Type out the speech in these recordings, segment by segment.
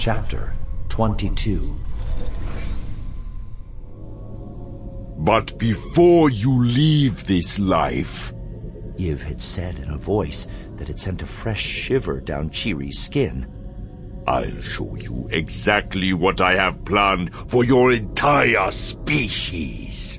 Chapter 22. But before you leave this life, Yiv had said in a voice that had sent a fresh shiver down Chiri's skin, I'll show you exactly what I have planned for your entire species.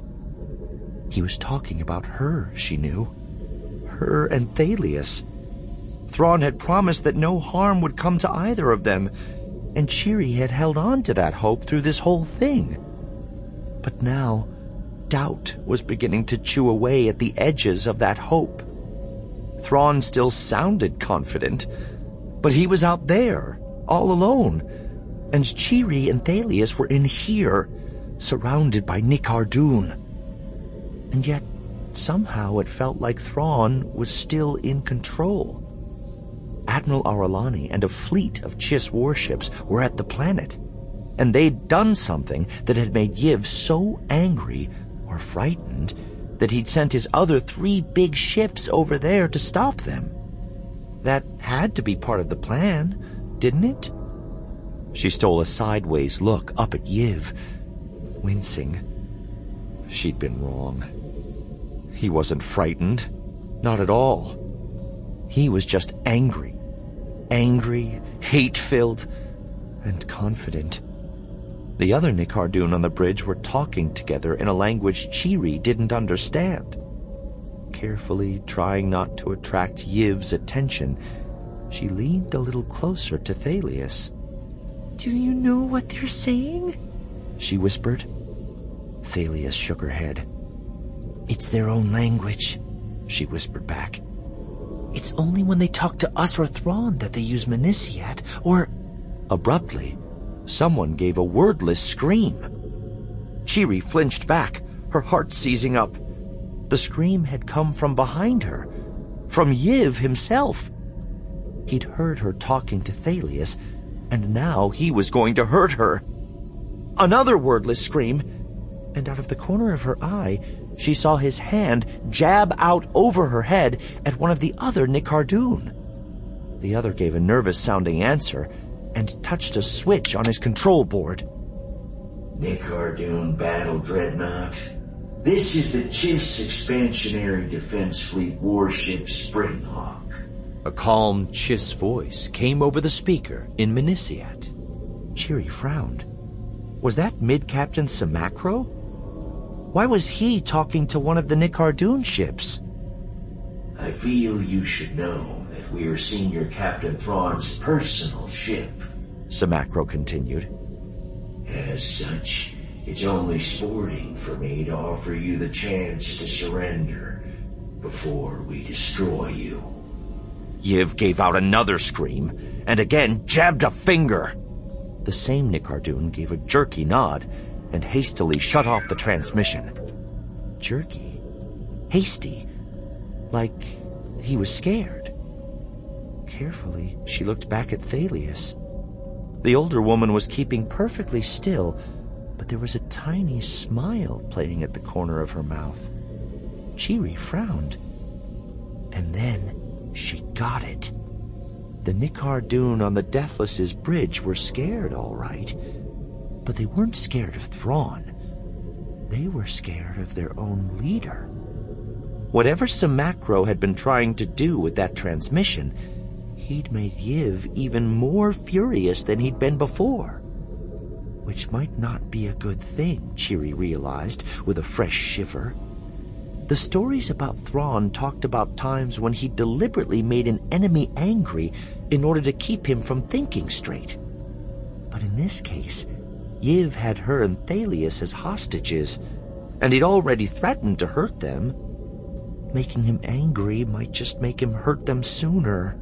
He was talking about her, she knew. Her and Thalius. Thrawn had promised that no harm would come to either of them, and Chiri had held on to that hope through this whole thing. But now, doubt was beginning to chew away at the edges of that hope. Thrawn still sounded confident, but he was out there, all alone, and Chiri and Thalius were in here, surrounded by Nikhar Dûn. And yet, somehow it felt like Thrawn was still in control. Admiral Ar'alani and a fleet of Chiss warships were at the planet, and they'd done something that had made Yiv so angry or frightened that he'd sent his other 3 big ships over there to stop them. That had to be part of the plan, didn't it? She stole a sideways look up at Yiv, wincing. She'd been wrong. He wasn't frightened. Not at all. He was just angry. Angry, hate-filled, and confident. The other Nikhar Dûn on the bridge were talking together in a language Chiri didn't understand. Carefully trying not to attract Yiv's attention, she leaned a little closer to Thalius. "Do you know what they're saying?" she whispered. Thalius shook her head. "It's their own language," she whispered back. "It's only when they talk to us or Thrawn that they use Menisiat, or..." Abruptly, someone gave a wordless scream. Chiri flinched back, her heart seizing up. The scream had come from behind her, from Yiv himself. He'd heard her talking to Thalius, and now he was going to hurt her. Another wordless scream, and out of the corner of her eye, she saw his hand jab out over her head at one of the other Nikhar Dûn. The other gave a nervous-sounding answer and touched a switch on his control board. Nikhar Dûn Battle Dreadnought. This is the Chiss Expansionary Defense Fleet warship Springhawk. A calm Chiss voice came over the speaker in Menisiat. Chiri frowned. Was that Mid-Captain Samacro? Why was he talking to one of the Nikhar Dûn ships? I feel you should know that we are Senior Captain Thrawn's personal ship, Samacro continued. As such, it's only sporting for me to offer you the chance to surrender before we destroy you. Yiv gave out another scream, and again jabbed a finger. The same Nikhar Dûn gave a jerky nod and hastily shut off the transmission. Jerky? Hasty? Like he was scared. Carefully, she looked back at Thalius. The older woman was keeping perfectly still, but there was a tiny smile playing at the corner of her mouth. Chiri frowned. And then she got it. The Nikhar Dûn on the Deathless's bridge were scared, all right. But they weren't scared of Thrawn. They were scared of their own leader. Whatever Samacro had been trying to do with that transmission, he'd made Yiv even more furious than he'd been before. Which might not be a good thing, Chiri realized with a fresh shiver. The stories about Thrawn talked about times when he deliberately made an enemy angry in order to keep him from thinking straight. But in this case, Yiv had her and Thalius as hostages, and he'd already threatened to hurt them. Making him angry might just make him hurt them sooner.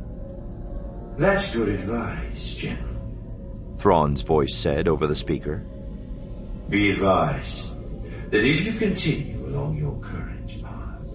That's good advice, General, Thrawn's voice said over the speaker. Be advised that if you continue along your current path,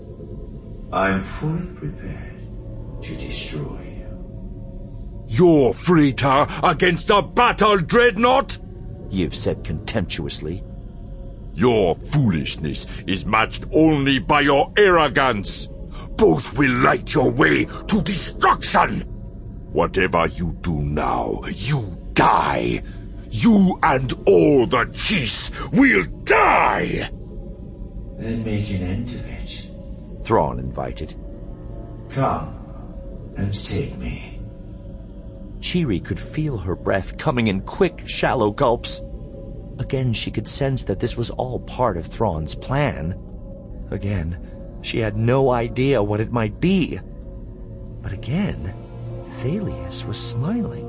I'm fully prepared to destroy you. Your freighter against a battle dreadnought? Yiv said contemptuously. Your foolishness is matched only by your arrogance. Both will light your way to destruction. Whatever you do now, you die! You and all the chiefs will die! Then make an end of it. Thrawn invited. Come, and take me. Cheery could feel her breath coming in quick, shallow gulps. Again, she could sense that this was all part of Thrawn's plan. Again, she had no idea what it might be. But again, Thalius was smiling.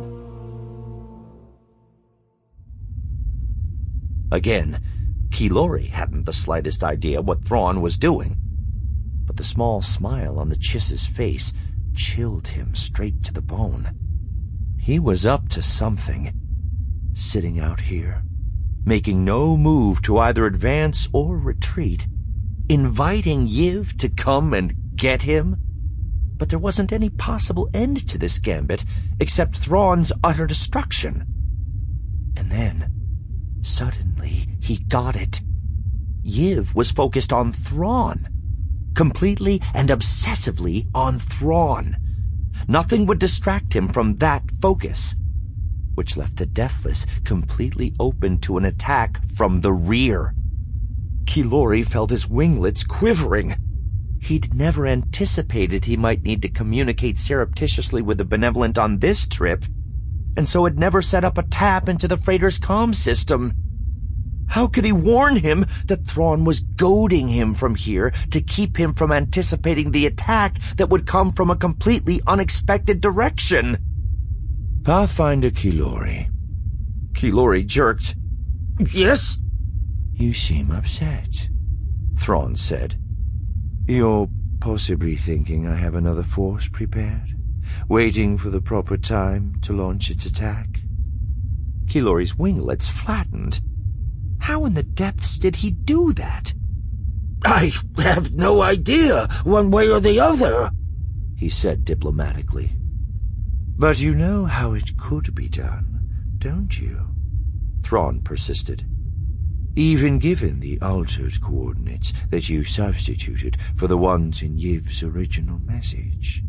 Again, Keylori hadn't the slightest idea what Thrawn was doing. But the small smile on the Chiss's face chilled him straight to the bone. He was up to something. Sitting out here, making no move to either advance or retreat, inviting Yiv to come and get him. But there wasn't any possible end to this gambit except Thrawn's utter destruction. And then, suddenly, he got it. Yiv was focused on Thrawn. Completely and obsessively on Thrawn. Nothing would distract him from that focus, which left the Deathless completely open to an attack from the rear. Keylori felt his winglets quivering. He'd never anticipated he might need to communicate surreptitiously with the Benevolent on this trip, and so had never set up a tap into the freighter's comm system. How could he warn him that Thrawn was goading him from here to keep him from anticipating the attack that would come from a completely unexpected direction? Pathfinder Keylori. Keylori jerked. Yes? You seem upset, Thrawn said. You're possibly thinking I have another force prepared, waiting for the proper time to launch its attack? Keylori's winglets flattened. How in the depths did he do that? I have no idea, one way or the other, he said diplomatically. But you know how it could be done, don't you? Thrawn persisted. Even given the altered coordinates that you substituted for the ones in Yiv's original message.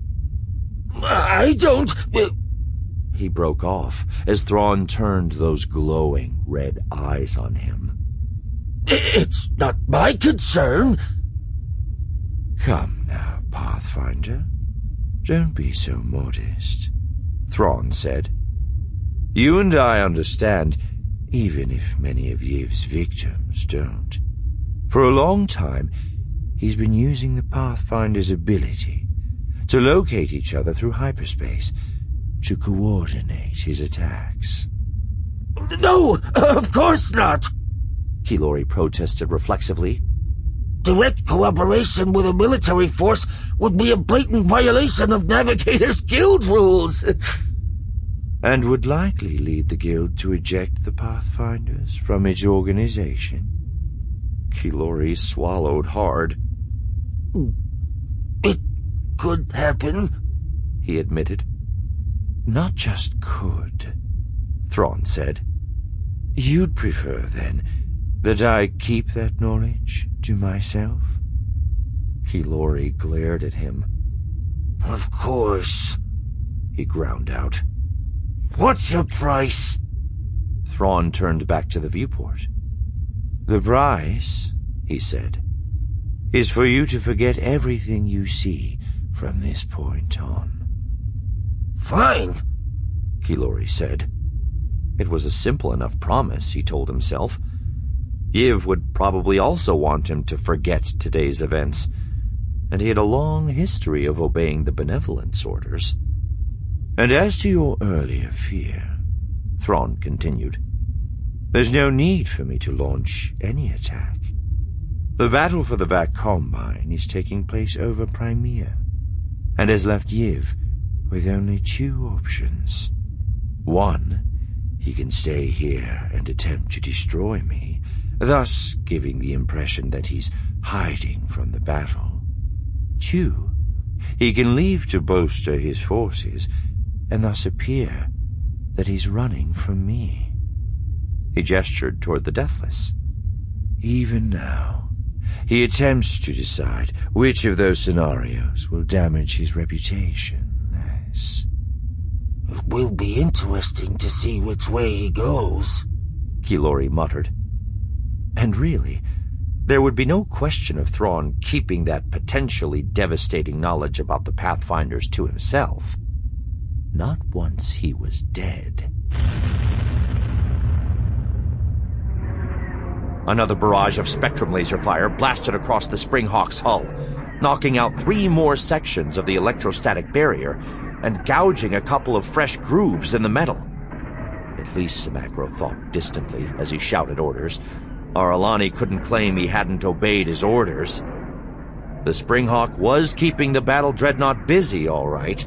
I don't... He broke off as Thrawn turned those glowing red eyes on him. It's not my concern. Come now, Pathfinder. Don't be so modest, Thrawn said. You and I understand, even if many of Yiv's victims don't. For a long time, he's been using the Pathfinder's ability to locate each other through hyperspace, to coordinate his attacks. No, of course not, Keylori protested reflexively. Direct cooperation with a military force would be a blatant violation of Navigator's Guild rules. And would likely lead the Guild to eject the Pathfinders from its organization. Keylori swallowed hard. It could happen, he admitted. Not just could, Thrawn said. You'd prefer, then, that I keep that knowledge to myself? Keylori glared at him. Of course, he ground out. What's your price? Thrawn turned back to the viewport. The price, he said, is for you to forget everything you see from this point on. Fine, Keylori said. It was a simple enough promise, he told himself. Yiv would probably also want him to forget today's events, and he had a long history of obeying the Benevolence orders. And as to your earlier fear, Thrawn continued, there's no need for me to launch any attack. The battle for the Vac Combine is taking place over Crimea, and has left Yiv with only two options. One, he can stay here and attempt to destroy me, thus giving the impression that he's hiding from the battle. Two, he can leave to bolster his forces, and thus appear that he's running from me. He gestured toward the Deathless. Even now, he attempts to decide which of those scenarios will damage his reputation less. It will be interesting to see which way he goes, Keylori muttered. And really, there would be no question of Thrawn keeping that potentially devastating knowledge about the Pathfinders to himself. Not once he was dead. Another barrage of spectrum laser fire blasted across the Springhawk's hull, knocking out 3 more sections of the electrostatic barrier and gouging a couple of fresh grooves in the metal. At least, Samacro thought distantly as he shouted orders. Ar'alani couldn't claim he hadn't obeyed his orders. The Springhawk was keeping the battle dreadnought busy, all right.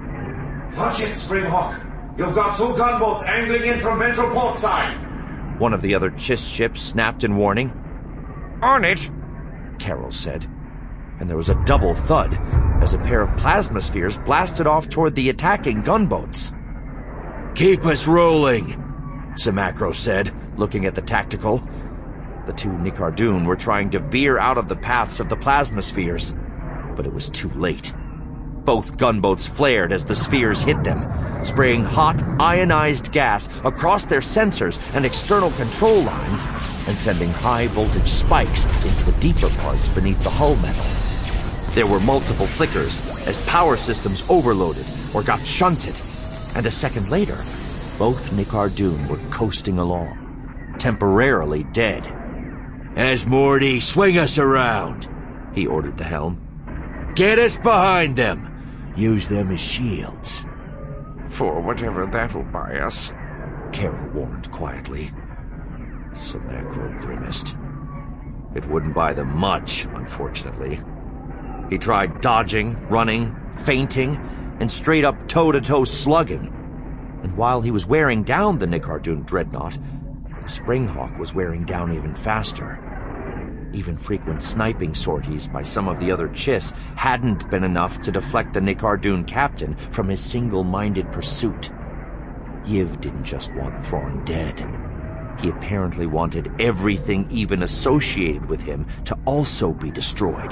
Watch it, Springhawk! You've got 2 gunboats angling in from ventral port side! One of the other Chiss ships snapped in warning. On it, Carol said. And there was a double thud as a pair of plasma spheres blasted off toward the attacking gunboats. Keep us rolling, Samacro said, looking at the tactical. The 2 Nicardoon were trying to veer out of the paths of the plasma spheres, but it was too late. Both gunboats flared as the spheres hit them, spraying hot, ionized gas across their sensors and external control lines, and sending high-voltage spikes into the deeper parts beneath the hull metal. There were multiple flickers as power systems overloaded or got shunted, and a second later, both Nicardoon were coasting along, temporarily dead. "Asmordy, swing us around," he ordered the helm. "Get us behind them. Use them as shields." for whatever that'll buy us, Carol warned quietly. Samacro grimaced. It wouldn't buy them much, unfortunately. He tried dodging, running, feinting, and straight-up toe-to-toe slugging. And while he was wearing down the Nicardoon dreadnought, the Springhawk was wearing down even faster. Even frequent sniping sorties by some of the other Chiss hadn't been enough to deflect the Nicardoon captain from his single-minded pursuit. Yiv didn't just want Thrawn dead. He apparently wanted everything even associated with him to also be destroyed.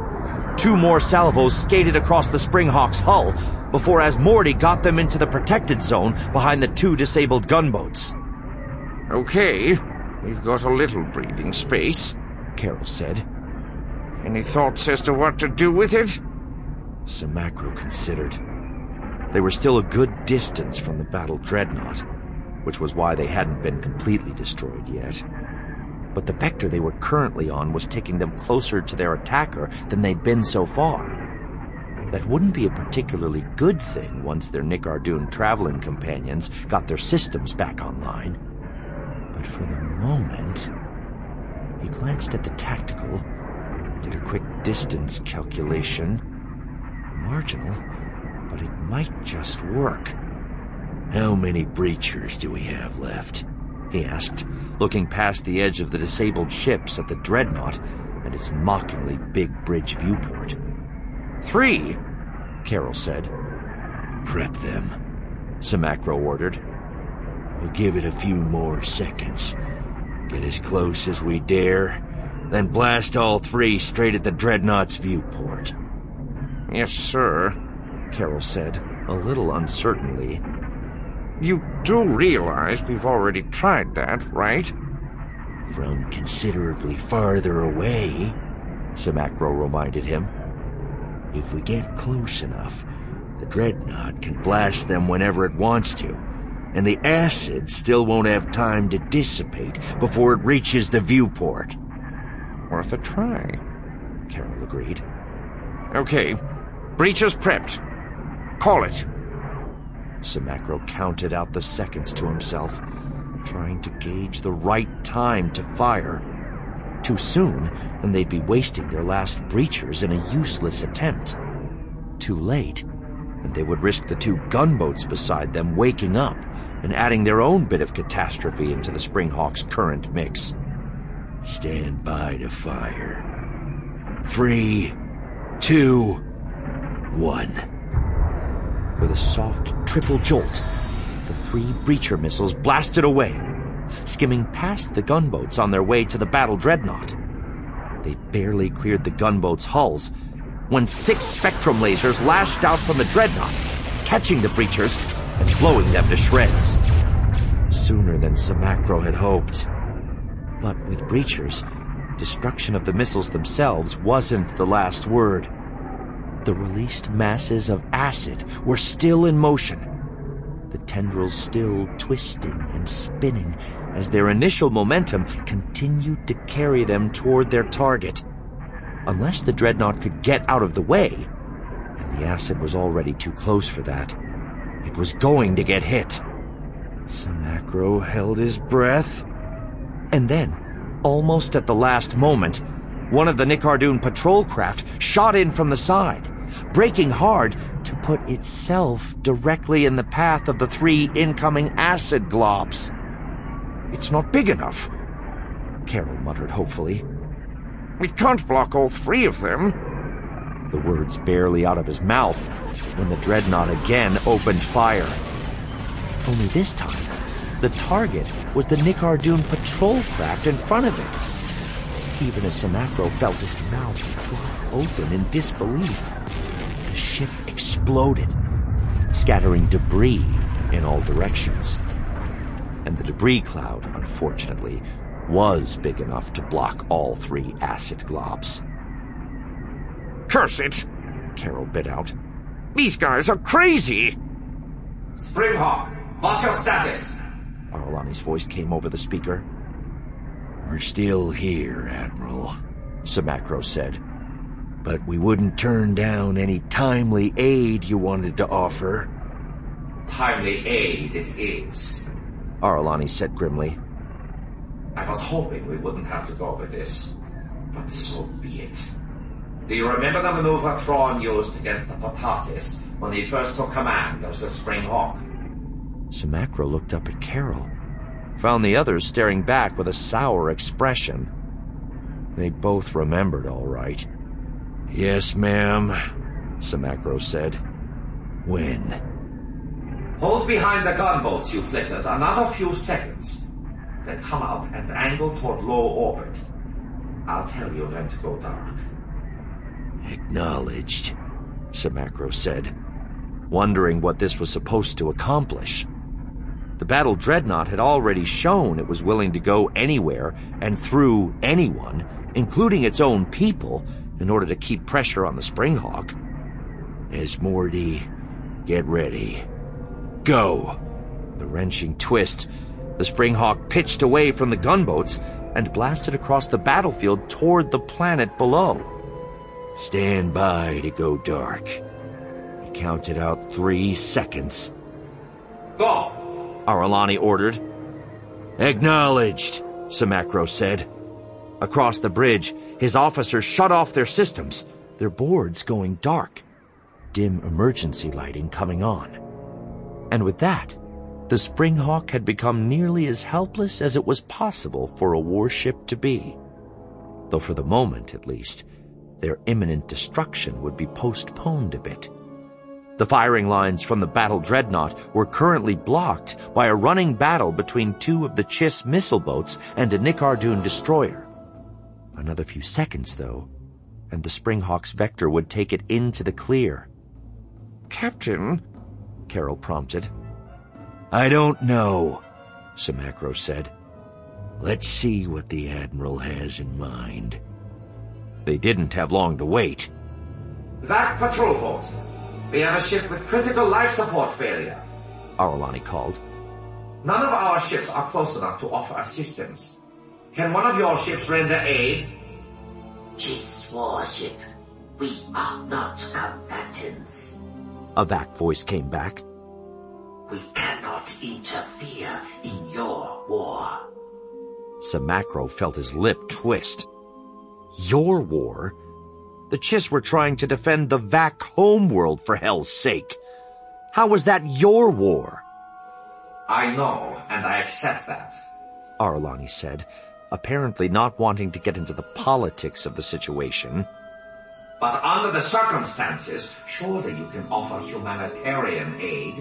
2 more salvos skated across the Springhawk's hull before Asmordy got them into the protected zone behind the 2 disabled gunboats. Okay, we've got a little breathing space, Carol said. Any thoughts as to what to do with it? Samacro considered. They were still a good distance from the battle dreadnought, which was why they hadn't been completely destroyed yet. But the vector they were currently on was taking them closer to their attacker than they'd been so far. That wouldn't be a particularly good thing once their Nicardoon traveling companions got their systems back online. But for the moment... He glanced at the tactical, did a quick distance calculation. Marginal, but it might just work. "How many breachers do we have left?" he asked, looking past the edge of the disabled ships at the dreadnought and its mockingly big bridge viewport. 3, Carol said. "Prep them," Samacro ordered. "We'll give it a few more seconds. Get as close as we dare, then blast all 3 straight at the dreadnought's viewport." Yes, sir, Carol said, a little uncertainly. You do realize we've already tried that, right? "From considerably farther away," Samacro reminded him. "If we get close enough, the dreadnought can blast them whenever it wants to, and the acid still won't have time to dissipate before it reaches the viewport." Worth a try, Carol agreed. Okay, breachers prepped. Call it. Samacro counted out the seconds to himself, trying to gauge the right time to fire. Too soon, and they'd be wasting their last breachers in a useless attempt. Too late, and they would risk the 2 gunboats beside them waking up and adding their own bit of catastrophe into the Springhawk's current mix. "Stand by to fire. 3, 2, 1. With a soft triple jolt, the 3 breacher missiles blasted away, skimming past the gunboats on their way to the battle dreadnought. They barely cleared the gunboats' hulls when 6 spectrum lasers lashed out from the dreadnought, catching the breachers and blowing them to shreds. Sooner than Samacro had hoped. But with breachers, destruction of the missiles themselves wasn't the last word. The released masses of acid were still in motion, the tendrils still twisting and spinning as their initial momentum continued to carry them toward their target. Unless the dreadnought could get out of the way, and the acid was already too close for that, it was going to get hit. Samacro held his breath. And then, almost at the last moment, one of the Nicardoon patrol craft shot in from the side, braking hard to put itself directly in the path of the 3 incoming acid globs. "It's not big enough," Carol muttered hopefully. "We can't block all 3 of them." The words barely out of his mouth when the dreadnought again opened fire. Only this time, the target was the Nicardoon patrol craft in front of it. Even as Samacro felt his mouth drop open in disbelief, the ship exploded, scattering debris in all directions. And the debris cloud, unfortunately, was big enough to block all 3 acid globs. Curse it! Carol bit out. These guys are crazy! Springhawk, what's your status? Aralani's voice came over the speaker. "We're still here, Admiral," Samacro said. "But we wouldn't turn down any timely aid you wanted to offer." Timely aid it is. Aralani said grimly. I was hoping we wouldn't have to go over this, but so be it. Do you remember the maneuver Thrawn used against the Potatis when he first took command of the Springhawk? Samacro looked up at Carol, found the others staring back with a sour expression. They both remembered all right. "Yes, ma'am," Samacro said. "When?" Hold behind the gunboats you flickered another few seconds, then come out and angle toward low orbit. I'll tell you when to go dark. "Acknowledged," Samacro said, wondering what this was supposed to accomplish. The battle dreadnought had already shown it was willing to go anywhere and through anyone, including its own people, in order to keep pressure on the Springhawk. "Esmorty, get ready. Go!" The wrenching twist, the Springhawk pitched away from the gunboats and blasted across the battlefield toward the planet below. "Stand by to go dark." He counted out 3 seconds. Go! Aralani ordered. "Acknowledged," Samacro said. Across the bridge, his officers shut off their systems, their boards going dark, dim emergency lighting coming on. And with that, the Springhawk had become nearly as helpless as it was possible for a warship to be. Though for the moment, at least, their imminent destruction would be postponed a bit. The firing lines from the battle dreadnought were currently blocked by a running battle between 2 of the Chiss missile boats and a Nicardoon destroyer. Another few seconds, though, and the Springhawk's vector would take it into the clear. Captain, Carol prompted. "I don't know," Samacro said. "Let's see what the Admiral has in mind." They didn't have long to wait. That patrol boat. We have a ship with critical life support failure, Aralani called. None of our ships are close enough to offer assistance. Can one of your ships render aid? Chiss warship, we are not combatants. A Vac voice came back. We cannot interfere in your war. Samacro felt his lip twist. Your war? The Chiss were trying to defend the Vac homeworld, for hell's sake. How was that your war? I know, and I accept that, Aralani said, apparently not wanting to get into the politics of the situation. But under the circumstances, surely you can offer humanitarian aid.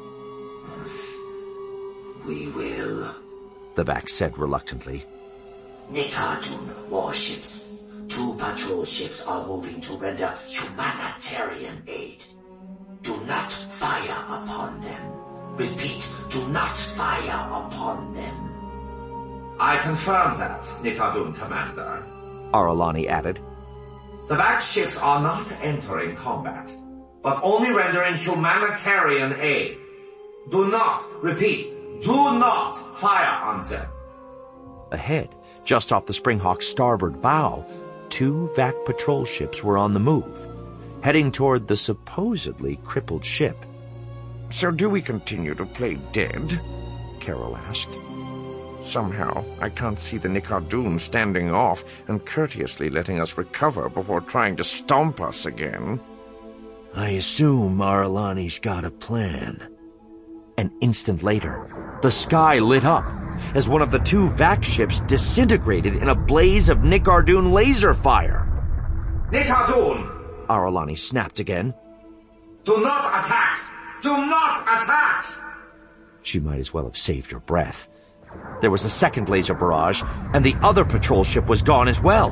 We will, the Vac said reluctantly. Nicardoon warships. 2 patrol ships are moving to render humanitarian aid. Do not fire upon them. Repeat, do not fire upon them. I confirm that, Nikardun Commander. Aralani added. The Vac ships are not entering combat, but only rendering humanitarian aid. Do not, repeat, do not fire on them. Ahead, just off the Springhawk's starboard bow, 2 Vac patrol ships were on the move, heading toward the supposedly crippled ship. So do we continue to play dead? Carol asked. Somehow, I can't see the Nikardun standing off and courteously letting us recover before trying to stomp us again. I assume Aralani's got a plan. An instant later, the sky lit up as one of the 2 Vac ships disintegrated in a blaze of Nikardun laser fire. Nikardun! Aralani snapped again. Do not attack! Do not attack! She might as well have saved her breath. There was a second laser barrage, and the other patrol ship was gone as well.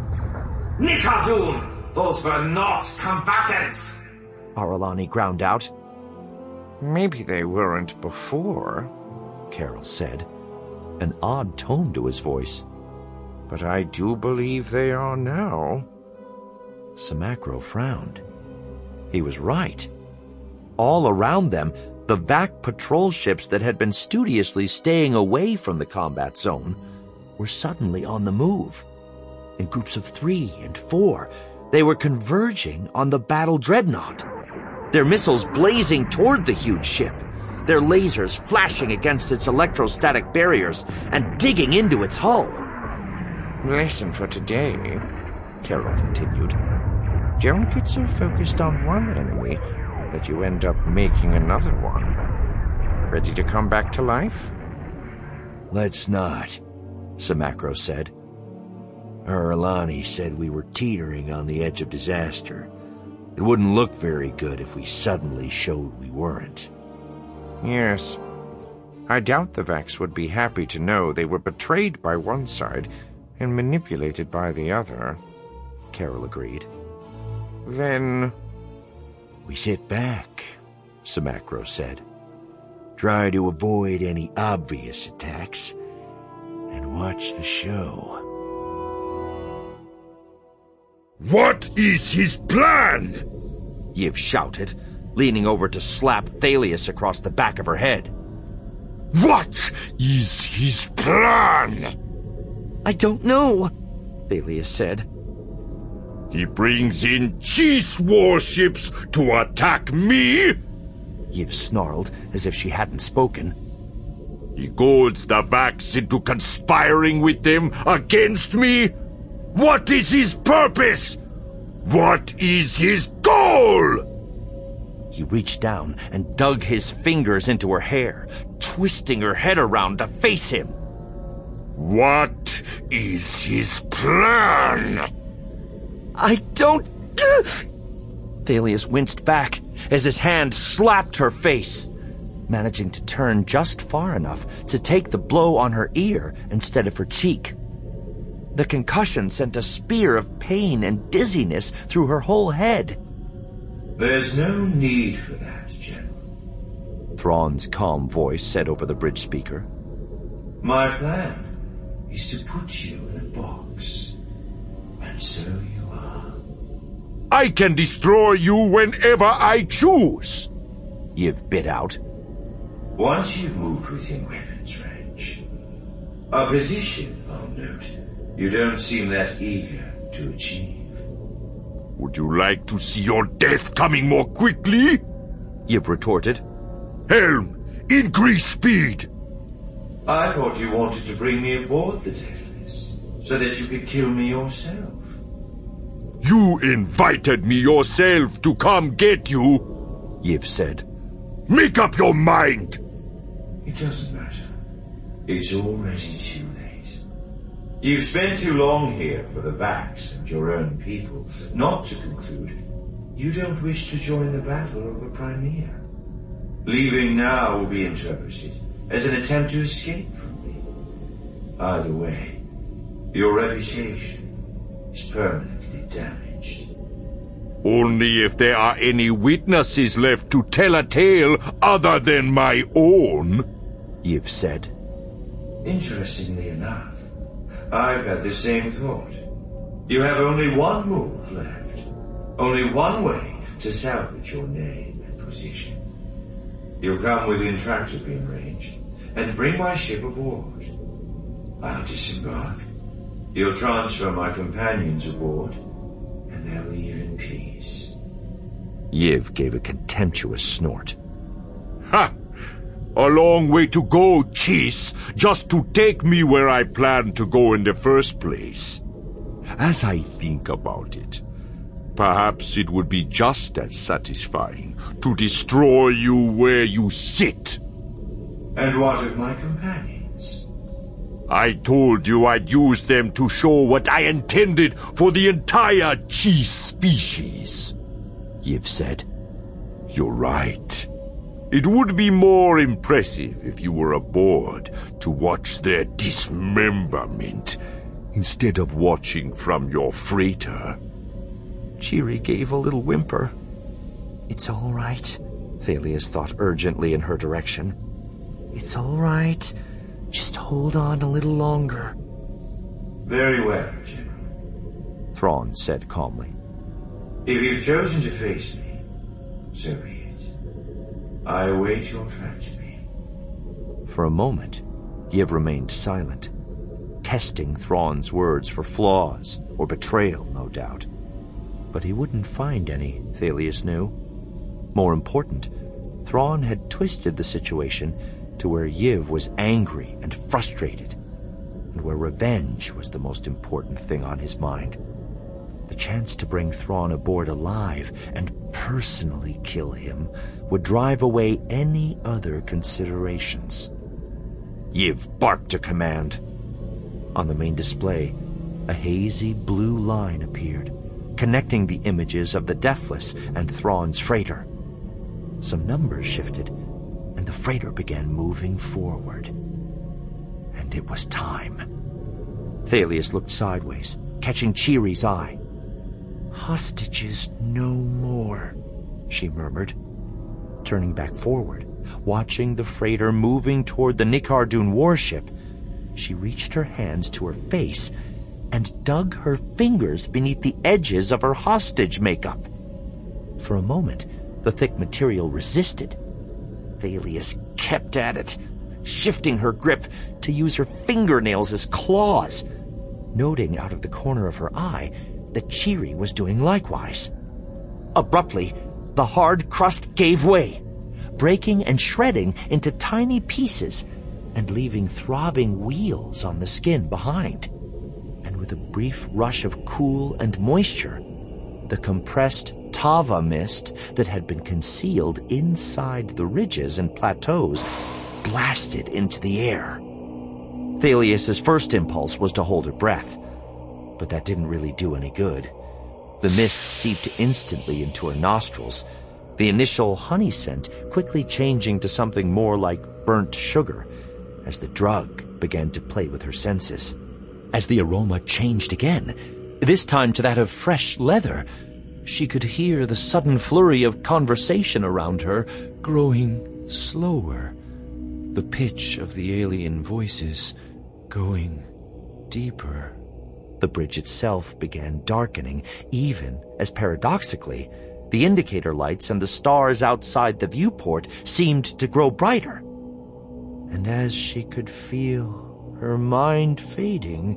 Nikardun! Those were not combatants! Aralani ground out. Maybe they weren't before, Carol said, an odd tone to his voice. But I do believe they are now. Samacro frowned. He was right. All around them, the Vac patrol ships that had been studiously staying away from the combat zone were suddenly on the move. In groups of 3 and 4, they were converging on the battle dreadnought, their missiles blazing toward the huge ship, their lasers flashing against its electrostatic barriers and digging into its hull. Lesson for today, Carol continued. Don't get so focused on one enemy that you end up making another one. Ready to come back to life? Let's not, Samacro said. Aralani said we were teetering on the edge of disaster. It wouldn't look very good if we suddenly showed we weren't. Yes. I doubt the Vax would be happy to know they were betrayed by one side and manipulated by the other, Carol agreed. Then... We sit back, Samacro said. Try to avoid any obvious attacks and watch the show. What is his plan? Yiv shouted, leaning over to slap Thalius across the back of her head. What is his plan? I don't know, Thalius said. He brings in cheese warships to attack me? Yiv snarled, as if she hadn't spoken. He goads the Vax into conspiring with them against me? What is his purpose? What is his goal? He reached down and dug his fingers into her hair, twisting her head around to face him. What is his plan? I don't... Thalius winced back as his hand slapped her face, managing to turn just far enough to take the blow on her ear instead of her cheek. The concussion sent a spear of pain and dizziness through her whole head. There's no need for that, General, Thrawn's calm voice said over the bridge speaker. My plan is to put you in a box, and so you are. I can destroy you whenever I choose. Yiv bit out. Once you've moved within weapons range. A position, I'll note, you don't seem that eager to achieve. Would you like to see your death coming more quickly? Yiv retorted. Helm, increase speed! I thought you wanted to bring me aboard the Deathless, so that you could kill me yourself. You invited me yourself to come get you, Yiv said. Make up your mind! It doesn't matter. It's already too late. You've spent too long here for the Vax and your own people not to conclude you don't wish to join the battle over Crimea. Leaving now will be interpreted as an attempt to escape from me. Either way, your reputation is permanently damaged. Only if there are any witnesses left to tell a tale other than my own, Yiv said. Interestingly enough, I've had the same thought. You have only one move left. Only one way to salvage your name and position. You come within tractor beam range, and bring my ship aboard. I'll disembark. You'll transfer my companions aboard, and they'll leave in peace. Yiv gave a contemptuous snort. Ha! A long way to go, Cheese, just to take me where I planned to go in the first place. As I think about it, perhaps it would be just as satisfying to destroy you where you sit. And what of my companions? I told you I'd use them to show what I intended for the entire cheese species, Yiv said. You're right. It would be more impressive if you were aboard to watch their dismemberment instead of watching from your freighter. Cheery gave a little whimper. It's all right, Thalius thought urgently in her direction. It's all right. Just hold on a little longer. Very well, General. Thrawn said calmly. If you've chosen to face me, so be it. I await your tractor beam. For a moment, Yiv remained silent, testing Thrawn's words for flaws or betrayal, no doubt. But he wouldn't find any, Thalius knew. More important, Thrawn had twisted the situation to where Yiv was angry and frustrated, and where revenge was the most important thing on his mind. The chance to bring Thrawn aboard alive and personally kill him would drive away any other considerations. Yiv barked a command. On the main display, a hazy blue line appeared, connecting the images of the Deathless and Thrawn's freighter. Some numbers shifted, and the freighter began moving forward. And it was time. Thalius looked sideways, catching Cheery's eye. "Hostages no more," she murmured, turning back forward, watching the freighter moving toward the Nikhardun warship. She reached her hands to her face and dug her fingers beneath the edges of her hostage makeup. For a moment, the thick material resisted. Thalius kept at it, shifting her grip to use her fingernails as claws, noting out of the corner of her eye that Cheery was doing likewise. Abruptly, the hard crust gave way, breaking and shredding into tiny pieces and leaving throbbing wheals on the skin behind. And with a brief rush of cool and moisture, the compressed Tava mist that had been concealed inside the ridges and plateaus blasted into the air. Thalius's first impulse was to hold her breath, but that didn't really do any good. The mist seeped instantly into her nostrils, the initial honey scent quickly changing to something more like burnt sugar as the drug began to play with her senses. As the aroma changed again, this time to that of fresh leather, she could hear the sudden flurry of conversation around her growing slower, the pitch of the alien voices going deeper. The bridge itself began darkening, even as paradoxically, the indicator lights and the stars outside the viewport seemed to grow brighter. And as she could feel her mind fading,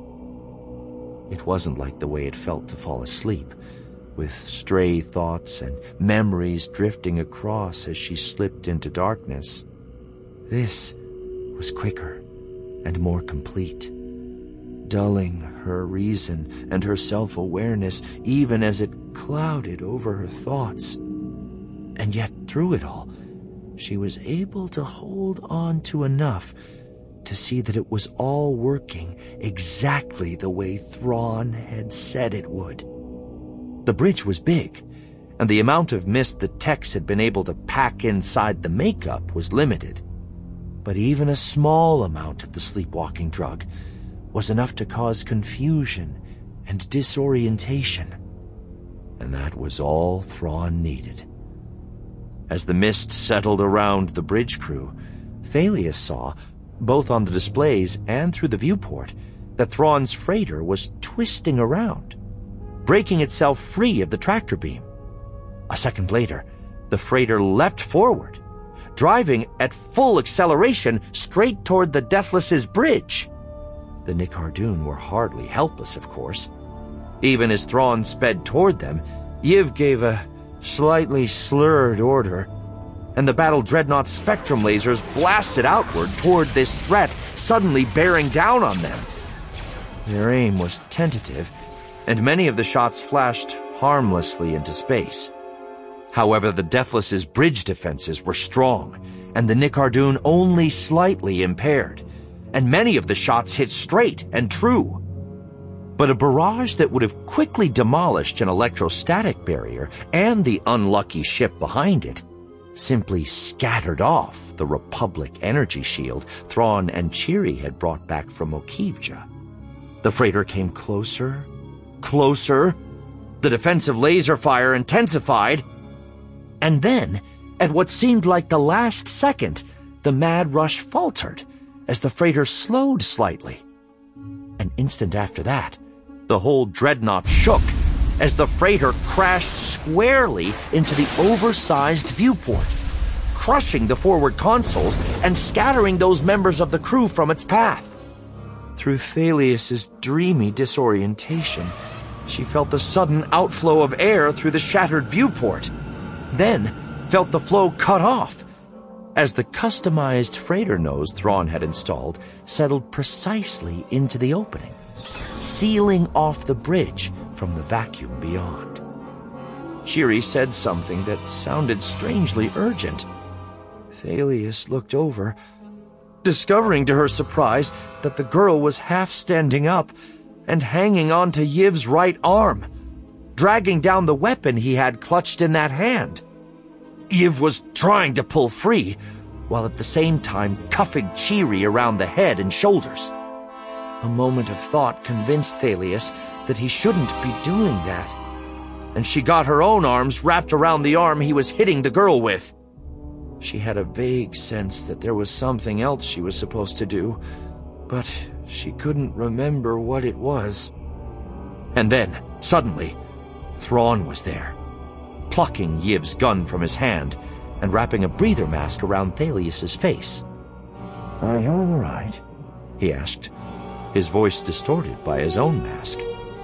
it wasn't like the way it felt to fall asleep, with stray thoughts and memories drifting across as she slipped into darkness. This was quicker and more complete, dulling her reason and her self-awareness even as it clouded over her thoughts. And yet through it all, she was able to hold on to enough to see that it was all working exactly the way Thrawn had said it would. The bridge was big, and the amount of mist the Tex had been able to pack inside the makeup was limited. But even a small amount of the sleepwalking drug was enough to cause confusion and disorientation. and that was all Thrawn needed. As the mist settled around the bridge crew, Thalius saw, both on the displays and through the viewport, that Thrawn's freighter was twisting around, breaking itself free of the tractor beam. A second later, the freighter leapt forward, driving at full acceleration straight toward the Deathless's bridge. The Nicardoon were hardly helpless, of course. Even as Thrawn sped toward them, Yiv gave a slightly slurred order, and the battle dreadnought spectrum lasers blasted outward toward this threat suddenly bearing down on them. Their aim was tentative, and many of the shots flashed harmlessly into space. However, the Deathless's bridge defenses were strong, and the Nicardoon only slightly impaired, and many of the shots hit straight and true. But a barrage that would have quickly demolished an electrostatic barrier and the unlucky ship behind it simply scattered off the Republic energy shield Thrawn and Cheery had brought back from Mokivja. The freighter came closer, closer. The defensive laser fire intensified. And then, at what seemed like the last second, the mad rush faltered as the freighter slowed slightly. An instant after that, the whole dreadnought shook as the freighter crashed squarely into the oversized viewport, crushing the forward consoles and scattering those members of the crew from its path. Through Thalius's dreamy disorientation, she felt the sudden outflow of air through the shattered viewport, then felt the flow cut off as the customized freighter nose Thrawn had installed settled precisely into the opening, sealing off the bridge from the vacuum beyond. Cheery said something that sounded strangely urgent. Thalius looked over, discovering to her surprise that the girl was half standing up and hanging onto Yiv's right arm, dragging down the weapon he had clutched in that hand. Yiv was trying to pull free, while at the same time cuffing Cheery around the head and shoulders. A moment of thought convinced Thalius that he shouldn't be doing that, and she got her own arms wrapped around the arm he was hitting the girl with. She had a vague sense that there was something else she was supposed to do, but she couldn't remember what it was. And then, suddenly, Thrawn was there, plucking Yiv's gun from his hand and wrapping a breather mask around Thalius's face. "Are you all right?" he asked, his voice distorted by his own mask.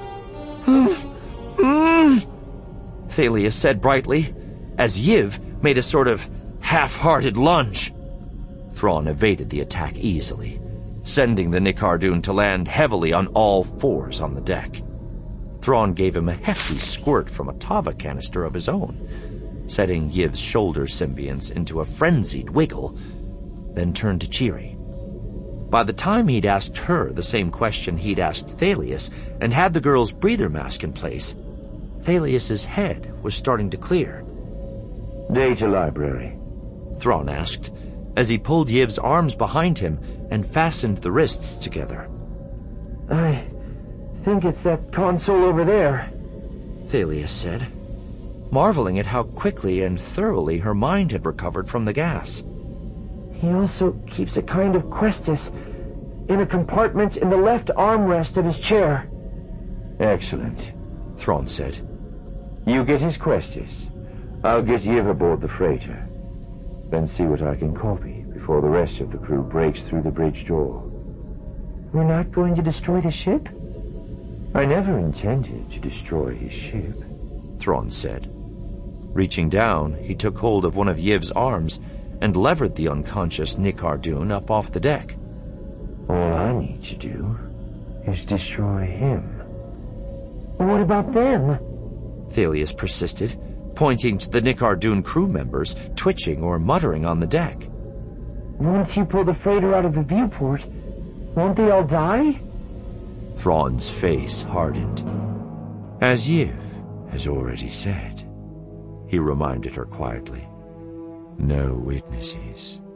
Thalius said brightly, as Yiv made a sort of half-hearted lunge. Thrawn evaded the attack easily, sending the Nicardoon to land heavily on all fours on the deck. Thrawn gave him a hefty squirt from a Tava canister of his own, setting Yiv's shoulder symbionts into a frenzied wiggle, then turned to Cheery. By the time he'd asked her the same question he'd asked Thalius and had the girl's breather mask in place, Thalius's head was starting to clear. "Data library?" Thrawn asked, as he pulled Yiv's arms behind him and fastened the wrists together. "I think it's that console over there," Thalius said, marveling at how quickly and thoroughly her mind had recovered from the gas. "He also keeps a kind of Questus in a compartment in the left armrest of his chair." "Excellent," Thrawn said. "You get his Questus. I'll get Yiv aboard the freighter. Then see what I can copy before the rest of the crew breaks through the bridge door." "We're not going to destroy the ship?" "I never intended to destroy his ship," Thrawn said. Reaching down, he took hold of one of Yiv's arms and levered the unconscious Nicardoon up off the deck. "All I need to do is destroy him." "What about them?" Thalius persisted, pointing to the Nicardoon crew members twitching or muttering on the deck. "Once you pull the freighter out of the viewport, won't they all die?" Thrawn's face hardened. "As Yiv has already said," he reminded her quietly, "no witnesses."